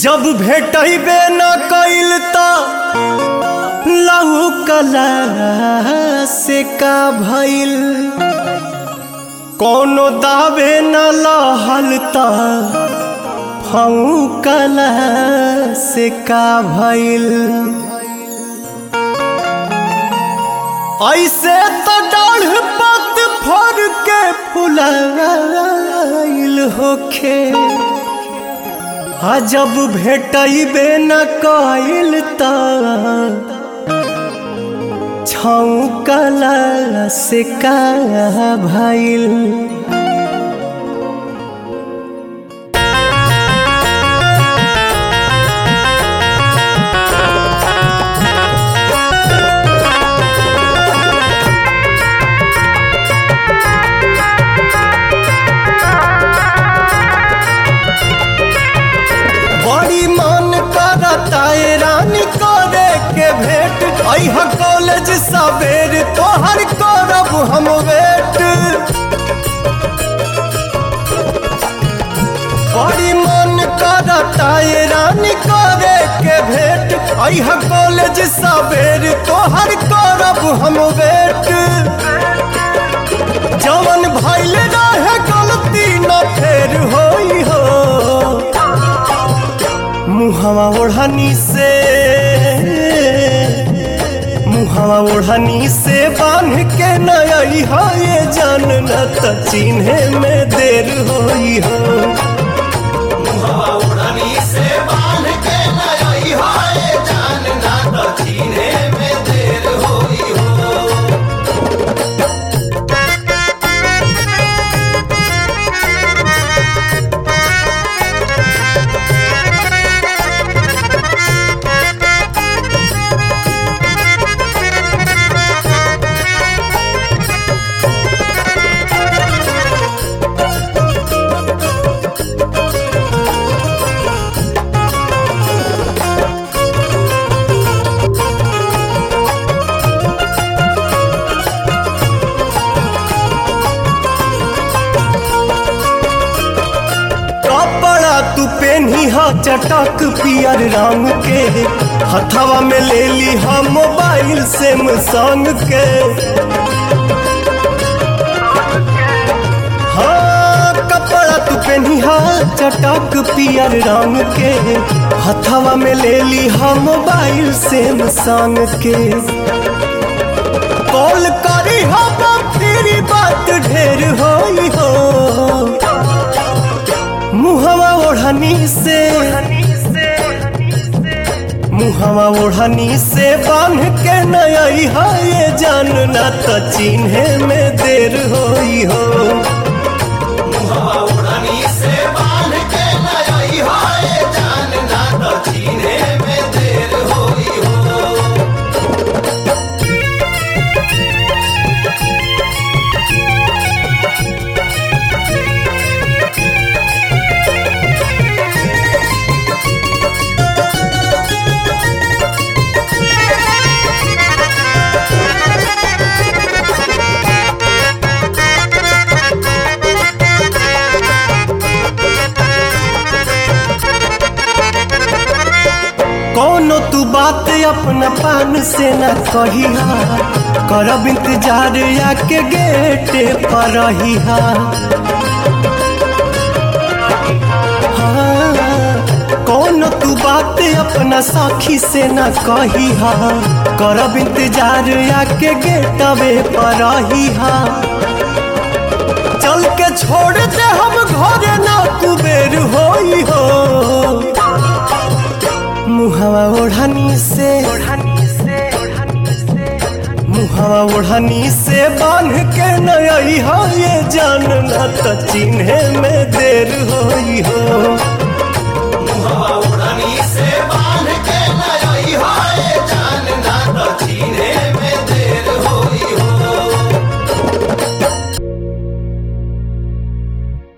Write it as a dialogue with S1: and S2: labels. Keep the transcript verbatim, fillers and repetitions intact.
S1: जब भेटबे न कइल त लहुकला से का भइल, कोनो दावे न लहल त फौकला से का भइल। ऐसे तो डाढ़ पत फर के फुलाइल होखे, जब भेटबे न कइल त छौकला से का भइल। बड़ी मन करता रानी करे के भेंट, अइह कॉलेज सवेर तोहर करब हम वेट। बड़ी मन करता रानी करे के भेंट, अइह कॉलेज सवेर तोहर करब हम वेट। जवन भइल रहे गलती न फेर होई हो, मुहवा ओढ़नी से मुहवा ओढ़नी से बांध के न अइहा ये जान न त चिन्हे में देर होई हो।
S2: मुहवा ओढ़नी से बांध के न अइहा ये जान न त चिन्हे में देर होई हो।
S1: तू पेन्ही हा चटक पियर रंग के, हथवा में ले ली हा मोबाइल सैमसंग के। हाँ कपड़ा तू पेन्ही हा चटक पियर रंग के, हथवा में ले ली हा मोबाइल सैमसंग के। कॉल करी हा फिर बात ढेर होई हो, मुहवा ओढ़नी से मुहवा ओढ़नी से बांध के न अइहा ये जान न त चिन्हे में देर होई हो।
S2: मुहवा ओढ़नी से बांध के न अइहा ये जान न त चिन्हे में देर होई हो।
S1: कोनो तू बात अपना पान से न कहिहा, करब इंतजार आके गेटे पर रहिहा। हाँ, कोनो तू बात अपना सखी से न कहिहा, करब इंतजार आके गेटवे पर रहिहा। चल के छोड़ दे हम घरे ना कुबेर होई हो, मुहवा ओढ़नी से मुहवा ओढ़नी से बांध के न अइहा ये जान न त चिन्हे में देर होई हो।